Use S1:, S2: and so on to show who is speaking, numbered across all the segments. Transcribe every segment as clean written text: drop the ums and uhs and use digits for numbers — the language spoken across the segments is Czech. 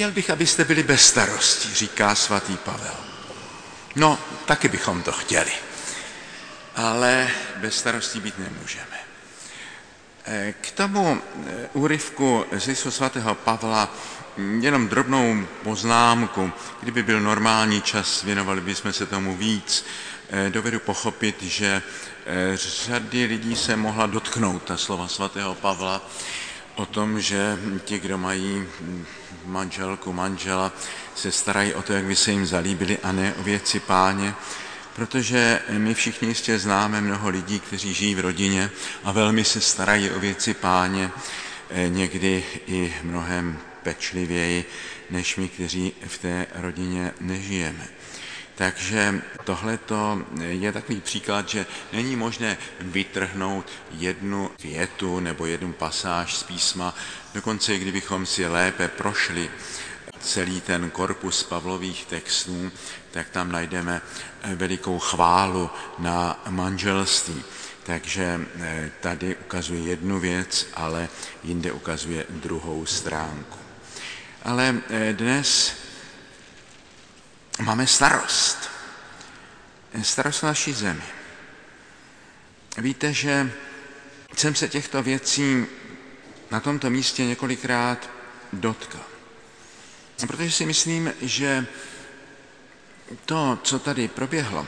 S1: Chtěl bych, abyste byli bez starostí, říká svatý Pavel. No, taky bychom to chtěli, ale bez starostí být nemůžeme. K tomu úryvku z listu svatého Pavla jenom drobnou poznámku. Kdyby byl normální čas, věnovali bychom se tomu víc. Dovedu pochopit, že řady lidí se mohla dotknout ta slova svatého Pavla o tom, že ti, kdo mají manželku, manžela, se starají o to, jak by se jim zalíbili a ne o věci Páně, protože my všichni jistě známe mnoho lidí, kteří žijí v rodině a velmi se starají o věci Páně, někdy i mnohem pečlivěji, než my, kteří v té rodině nežijeme. Takže tohleto je takový příklad, že není možné vytrhnout jednu větu nebo jednu pasáž z písma, dokonce kdybychom si lépe prošli celý ten korpus Pavlových textů, tak tam najdeme velikou chválu na manželství. Takže tady ukazuje jednu věc, ale jinde ukazuje druhou stránku. Ale dnes máme starost. Starost naší zemi. Víte, že jsem se těchto věcí na tomto místě několikrát dotkl. Protože si myslím, že to, co tady proběhlo,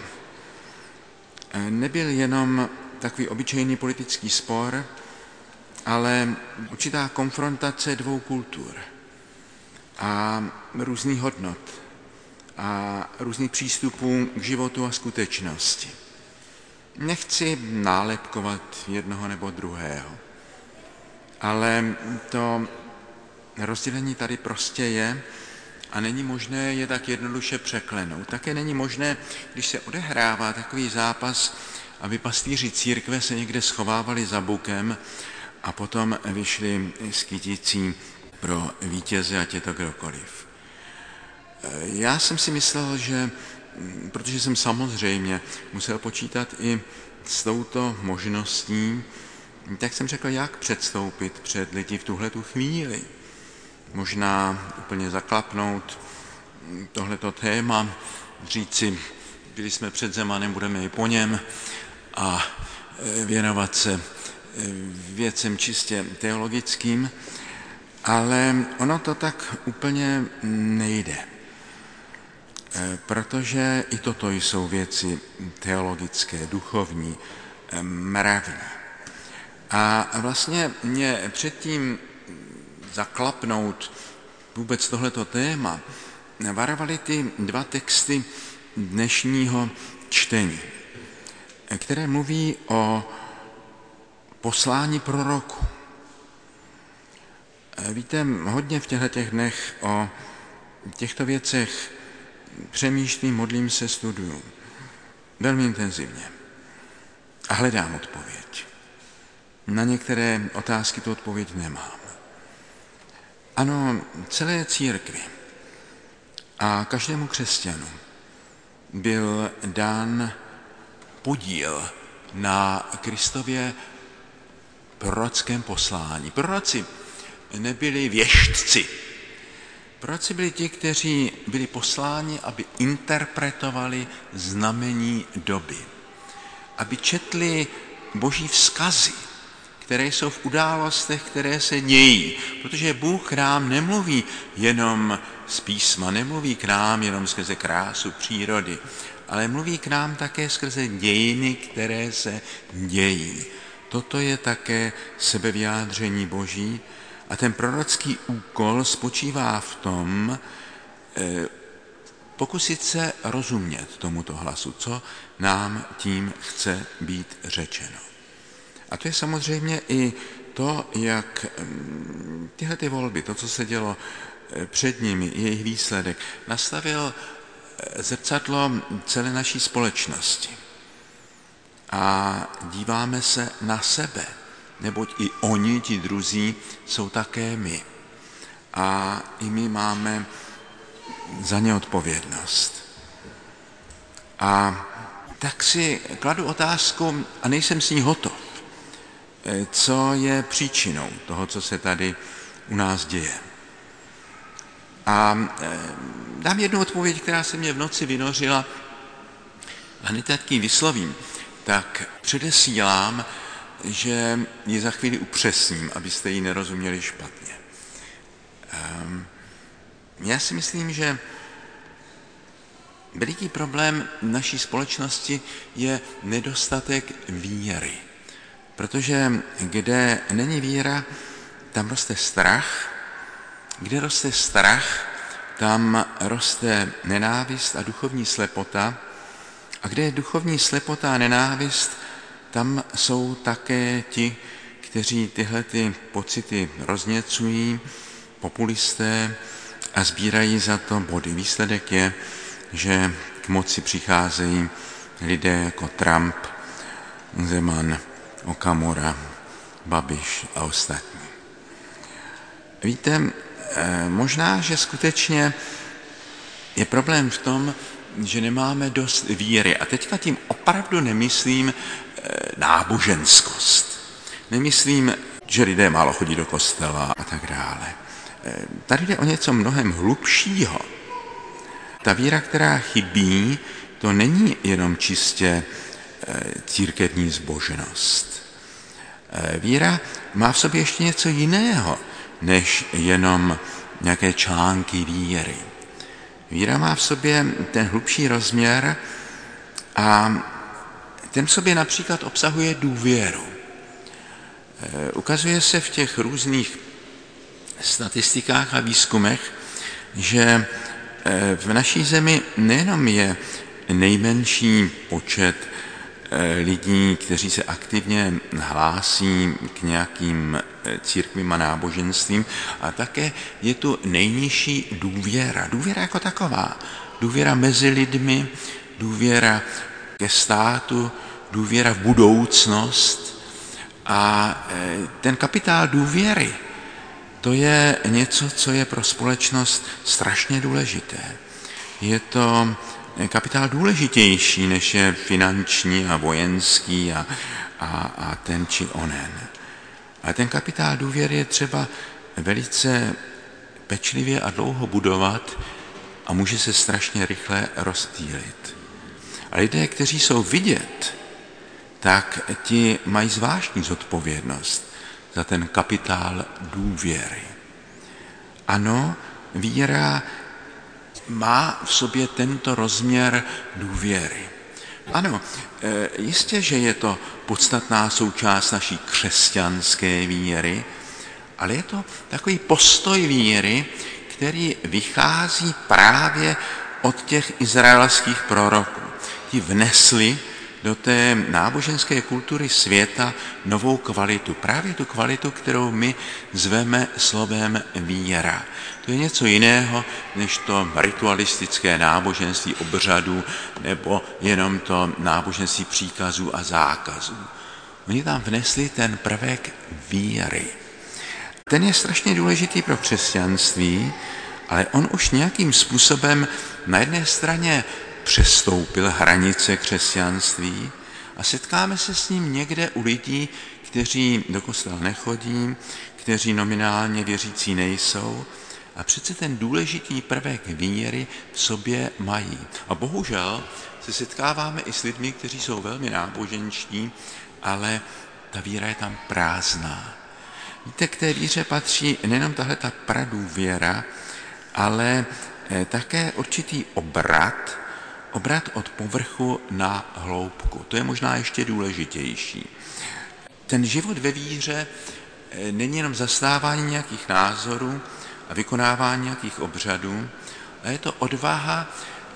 S1: nebyl jenom takový obyčejný politický spor, ale určitá konfrontace dvou kultur a různých hodnot a různých přístupů k životu a skutečnosti. Nechci nálepkovat jednoho nebo druhého, ale to rozdělení tady prostě je a není možné je tak jednoduše překlenout. Také není možné, když se odehrává takový zápas, aby pastýři církve se někde schovávali za bukem a potom vyšli s kyticí pro vítěze, ať je to kdokoliv. Já jsem si myslel, že, protože jsem samozřejmě musel počítat i s touto možností, tak jsem řekl, jak předstoupit před lidi v tuhletu chvíli. Možná úplně zaklapnout tohleto téma, říci, byli jsme před Zemanem, budeme i po něm a věnovat se věcem čistě teologickým, ale ono to tak úplně nejde. Protože i toto jsou věci teologické, duchovní, mravní. A vlastně mě předtím zaklapnout vůbec tohleto téma varovaly ty dva texty dnešního čtení, které mluví o poslání proroku. Víte, hodně v těchto dnech o těchto věcech přemýšlím, modlím se, studuju. Velmi intenzivně. A hledám odpověď. Na některé otázky tu odpověď nemám. Ano, celé církvi a každému křesťanu byl dán podíl na Kristově prorockém poslání. Proroci nebyli věštci. Proroci byli ti, kteří byli posláni, aby interpretovali znamení doby. Aby četli boží vzkazy, které jsou v událostech, které se dějí. Protože Bůh k nám nemluví jenom z písma, nemluví k nám jenom skrze krásu přírody, ale mluví k nám také skrze dějiny, které se dějí. Toto je také sebevyjádření Boží a ten prorocký úkol spočívá v tom, pokusit se rozumět tomuto hlasu, co nám tím chce být řečeno. A to je samozřejmě i to, jak tyhle ty volby, to, co se dělo před nimi, jejich výsledek, nastavil zrcadlo celé naší společnosti. A díváme se na sebe, neboť i oni, ti druzí, jsou také my. A i my máme za ně odpovědnost. A tak si kladu otázku, a nejsem s ní hotov, co je příčinou toho, co se tady u nás děje. A dám jednu odpověď, která se mě v noci vynořila a hned tak ji vyslovím. Tak předesílám, že ji za chvíli upřesním, abyste ji nerozuměli špatně. Já si myslím, že veliký problém naší společnosti je nedostatek víry. Protože kde není víra, tam roste strach. Kde roste strach, tam roste nenávist a duchovní slepota. A kde je duchovní slepota a nenávist, tam jsou také ti, kteří tyhle ty pocity rozněcují, populisté, a sbírají za to body. Výsledek je, že k moci přicházejí lidé jako Trump, Zeman, Okamura, Babiš a ostatní. Víte, možná, že skutečně je problém v tom, že nemáme dost víry. A teďka tím opravdu nemyslím náboženskost. Nemyslím, že lidé málo chodí do kostela a tak dále. Tady jde o něco mnohem hlubšího. Ta víra, která chybí, to není jenom čistě církevní zbožnost. Víra má v sobě ještě něco jiného, než jenom nějaké články víry. Víra má v sobě ten hlubší rozměr a ten v sobě například obsahuje důvěru. Ukazuje se v těch různých statistikách a výzkumech, že v naší zemi nejenom je nejmenší počet lidí, kteří se aktivně hlásí k nějakým církvím a náboženstvím, a také je tu nejnižší důvěra. Důvěra jako taková. Důvěra mezi lidmi, důvěra ke státu, důvěra v budoucnost. A ten kapitál důvěry, to je něco, co je pro společnost strašně důležité. Je to kapitál důležitější, než je finanční a vojenský a ten či onen. A ten kapitál důvěry je třeba velice pečlivě a dlouho budovat a může se strašně rychle rozptýlit. A lidé, kteří jsou vidět, tak ti mají zvláštní zodpovědnost za ten kapitál důvěry. Ano, víra má v sobě tento rozměr důvěry. Ano, jistě, že je to podstatná součást naší křesťanské víry, ale je to takový postoj víry, který vychází právě od těch izraelských proroků. Ti vnesli do té náboženské kultury světa novou kvalitu. Právě tu kvalitu, kterou my zveme slovem víra. To je něco jiného, než to ritualistické náboženství obřadů nebo jenom to náboženství příkazů a zákazů. Oni tam vnesli ten prvek víry. Ten je strašně důležitý pro křesťanství, ale on už nějakým způsobem na jedné straně přestoupil hranice křesťanství a setkáme se s ním někde u lidí, kteří do kostela nechodí, kteří nominálně věřící nejsou a přece ten důležitý prvek víry v sobě mají. A bohužel se setkáváme i s lidmi, kteří jsou velmi náboženští, ale ta víra je tam prázdná. Víte, k té víře patří nejenom tahle ta pradůvěra, ale také určitý obrat od povrchu na hloubku. To je možná ještě důležitější. Ten život ve víře není jenom zastávání nějakých názorů a vykonávání nějakých obřadů, ale je to odvaha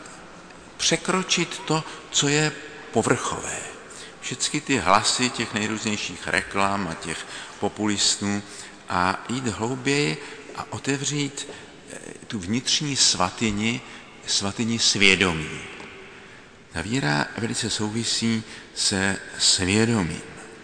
S1: překročit to, co je povrchové. Všechny ty hlasy těch nejrůznějších reklam a těch populistů a jít hlouběji a otevřít tu vnitřní svatyni svědomí. Ta víra velice souvisí se svědomím.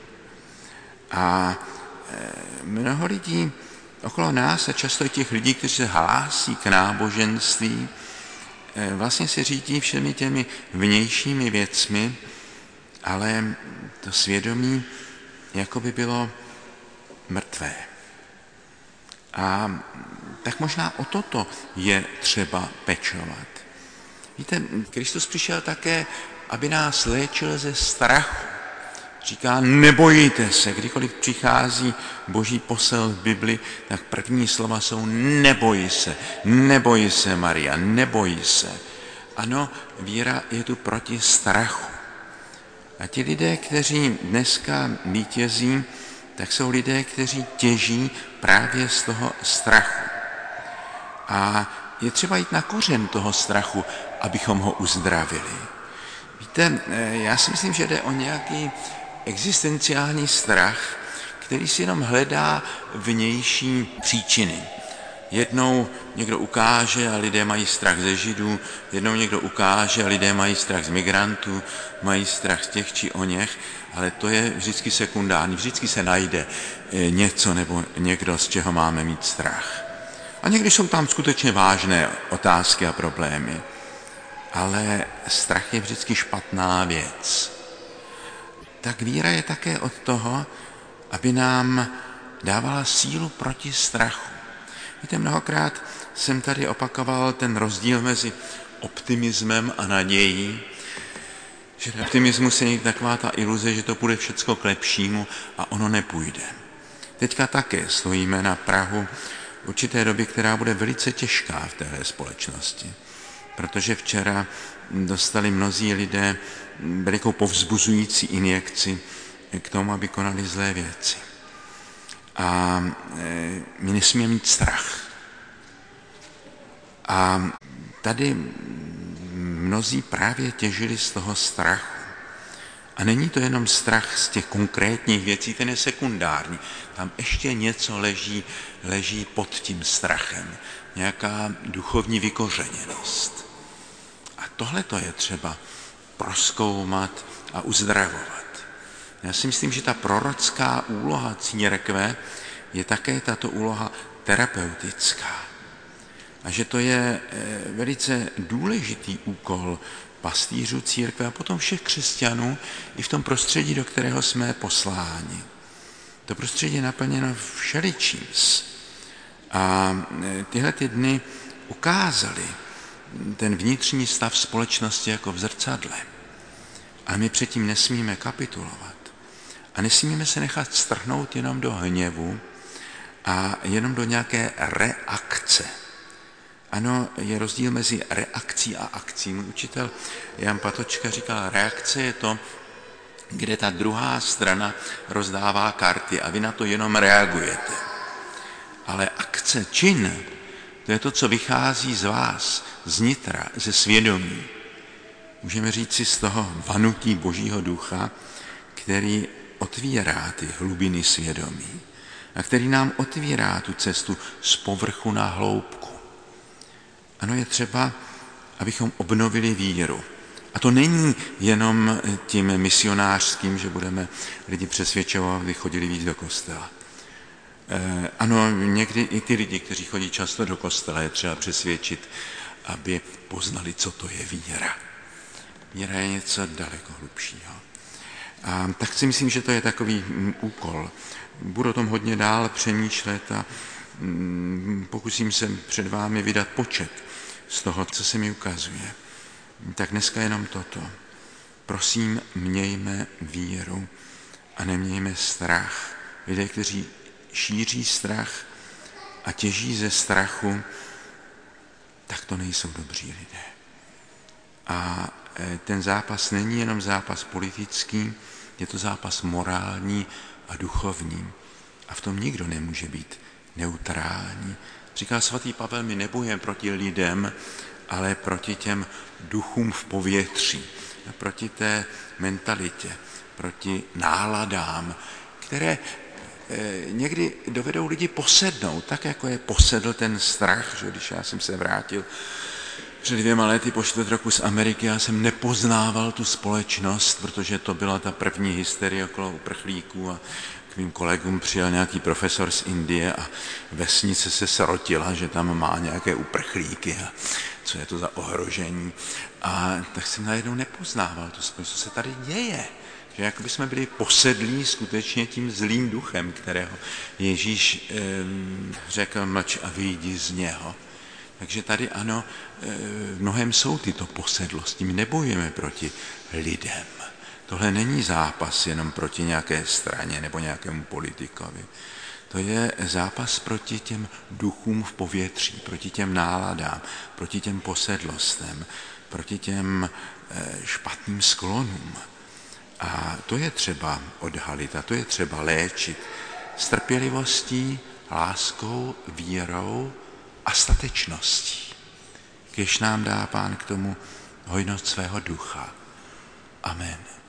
S1: A mnoho lidí okolo nás a často i těch lidí, kteří se hlásí k náboženství, vlastně se řídí všemi těmi vnějšími věcmi, ale to svědomí jako by bylo mrtvé. A tak možná o toto je třeba pečovat. Víte, Kristus přišel také, aby nás léčil ze strachu. Říká, nebojte se, kdykoliv přichází boží posel v Bibli, tak první slova jsou neboj se Maria, neboj se. Ano, víra je tu proti strachu. A ti lidé, kteří dneska vítězí, tak jsou lidé, kteří těží právě z toho strachu. A je třeba jít na kořen toho strachu, abychom ho uzdravili. Víte, já si myslím, že jde o nějaký existenciální strach, který si jenom hledá vnější příčiny. Jednou někdo ukáže a lidé mají strach ze Židů, jednou někdo ukáže a lidé mají strach z migrantů, mají strach z těch či oněch, ale to je vždycky sekundární, vždycky se najde něco nebo někdo, z čeho máme mít strach. A někdy jsou tam skutečně vážné otázky a problémy, ale strach je vždycky špatná věc. Tak víra je také od toho, aby nám dávala sílu proti strachu. Víte, mnohokrát jsem tady opakoval ten rozdíl mezi optimismem a nadějí, že optimismus je někdy taková ta iluze, že to půjde všecko k lepšímu a ono nepůjde. Teďka také stojíme na prahu určité doby, která bude velice těžká v téhle společnosti. Protože včera dostali mnozí lidé velikou povzbuzující injekci k tomu, aby konali zlé věci. A my nesmíme mít strach. A tady mnozí právě těžili z toho strachu. A není to jenom strach z těch konkrétních věcí, ten je sekundární. Tam ještě něco leží pod tím strachem. Nějaká duchovní vykořeněnost. A tohle to je třeba prozkoumat a uzdravovat. Já si myslím, že ta prorocká úloha církve je také tato úloha terapeutická. A že to je velice důležitý úkol pastýřů církve a potom všech křesťanů i v tom prostředí, do kterého jsme posláni. To prostředí je naplněno všeličíms. A tyhle ty dny ukázaly ten vnitřní stav společnosti jako v zrcadle. A my předtím nesmíme kapitulovat. A nesmíme se nechat strhnout jenom do hněvu a jenom do nějaké reakce. Ano, je rozdíl mezi reakcí a akcí. Můj učitel Jan Patočka říkal, reakce je to, kde ta druhá strana rozdává karty a vy na to jenom reagujete. Ale akce, čin, to je to, co vychází z vás, z nitra, ze svědomí. Můžeme říct si z toho vanutí Božího ducha, který otvírá ty hlubiny svědomí a který nám otvírá tu cestu z povrchu na hloubku. Ano, je třeba, abychom obnovili víru. A to není jenom tím misionářským, že budeme lidi přesvědčovat, aby chodili víc do kostela. Ano, někdy i ty lidi, kteří chodí často do kostela, je třeba přesvědčit, aby poznali, co to je víra. Víra je něco daleko hlubšího. A tak si myslím, že to je takový úkol. Budu o tom hodně dál přemýšlet a pokusím se před vámi vydat počet z toho, co se mi ukazuje. Tak dneska jenom toto. Prosím, mějme víru a nemějme strach. Lidé, kteří šíří strach a těží ze strachu, tak to nejsou dobří lidé. A ten zápas není jenom zápas politický, je to zápas morální a duchovní. A v tom nikdo nemůže být neutrální. Říká svatý Pavel, my nebojujeme proti lidem, ale proti těm duchům v povětří, proti té mentalitě, proti náladám, které někdy dovedou lidi posednout, tak jako je posedl ten strach, že když já jsem se vrátil před 2 lety po 4 roku z Ameriky, já jsem nepoznával tu společnost, protože to byla ta první hysterie okolo uprchlíků a k mým kolegům přijel nějaký profesor z Indie a vesnice se srotila, že tam má nějaké uprchlíky a co je to za ohrožení. A tak jsem najednou nepoznával tu společnost, co se tady děje. Že jako by jsme byli posedlí skutečně tím zlým duchem, kterého Ježíš řekl mlč a vyjdi z něho. Takže tady ano, v mnohem jsou tyto posedlosti. My nebojujeme proti lidem. Tohle není zápas jenom proti nějaké straně nebo nějakému politikovi. To je zápas proti těm duchům v povětří, proti těm náladám, proti těm posedlostem, proti těm špatným sklonům. A to je třeba odhalit a to je třeba léčit s trpělivostí, láskou, vírou a statečností. Kéž nám dá Pán k tomu hojnost svého ducha. Amen.